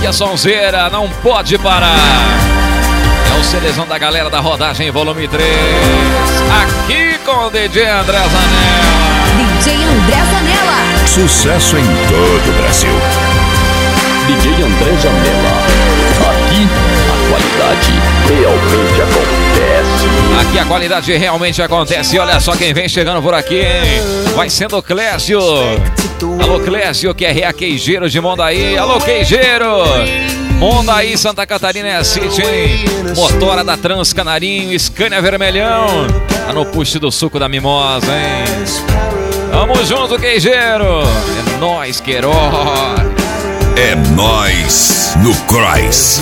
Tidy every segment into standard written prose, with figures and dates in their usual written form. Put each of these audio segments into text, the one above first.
a sonzeira não pode parar. É o Cerezão da galera da rodagem volume 3. Aqui com o DJ André Zanella. DJ André Zanella. Sucesso em todo o Brasil. DJ André Zanella. Aqui a qualidade realmente acontece. Aqui a qualidade realmente acontece. Olha só quem vem chegando por aqui, hein? Vai sendo o Clésio. Alô, Clésio, que é reaqueijeiro de Mondaí. Alô, queijeiro. Mondaí, Santa Catarina é a City, hein? Motora da Trans Canarinho, Scania Vermelhão. Tá no push do suco da mimosa, hein? Tamo junto, queijeiro. É nóis, Queiroz. É nóis no Cross.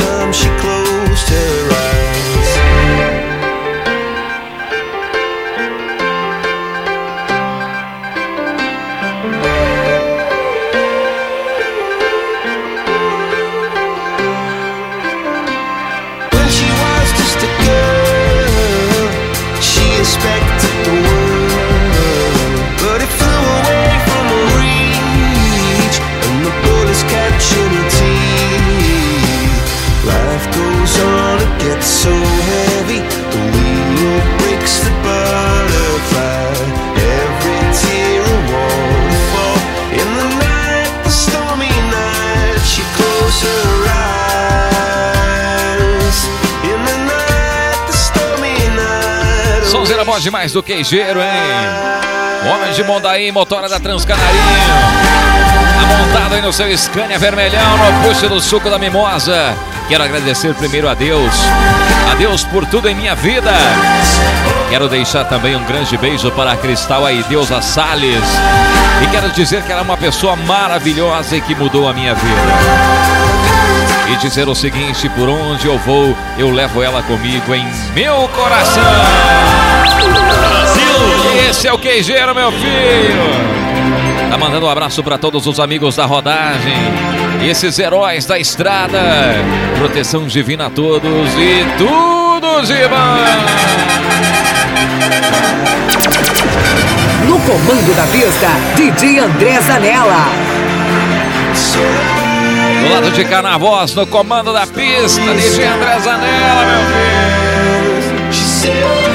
So heavy, the wheel breaks the butterfly. Every tear a waterfall. In the night, the stormy night, she closed her eyes. In the night, the stormy night. Sonzeira bom demais do queijeiro, hein? Homem de Mondaí, motora da Transcanarinho. Montado aí no seu Scania Vermelhão, no puxo do suco da mimosa. Quero agradecer primeiro a Deus por tudo em minha vida. Quero deixar também um grande beijo para a Cristal aí, Deusa Salles. E quero dizer que ela é uma pessoa maravilhosa e que mudou a minha vida. E dizer o seguinte, por onde eu vou, eu levo ela comigo em meu coração. Brasil! Esse é o queijeiro, meu filho. Tá mandando um abraço para todos os amigos da rodagem, esses heróis da estrada. Proteção divina a todos e tudo de bom. No comando da pista, DJ André Zanella. Do lado de cá na voz, no comando da pista, DJ André Zanella, meu filho.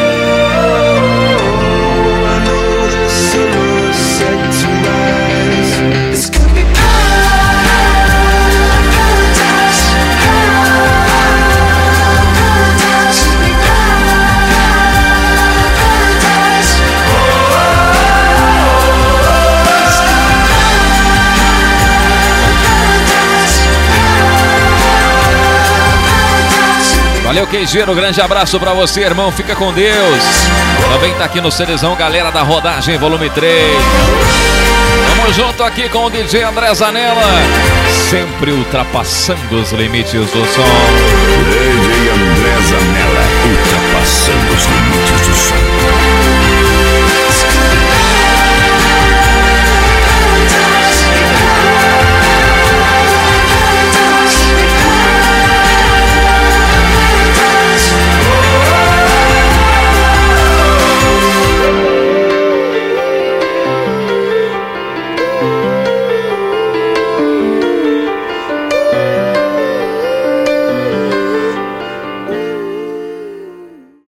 Valeu, queijeiro, grande abraço pra você, irmão, fica com Deus. Também tá aqui no Cerezão, galera da rodagem volume 3. Tamo junto aqui com o DJ André Zanella, sempre ultrapassando os limites do som. DJ André Zanella, ultrapassando os limites.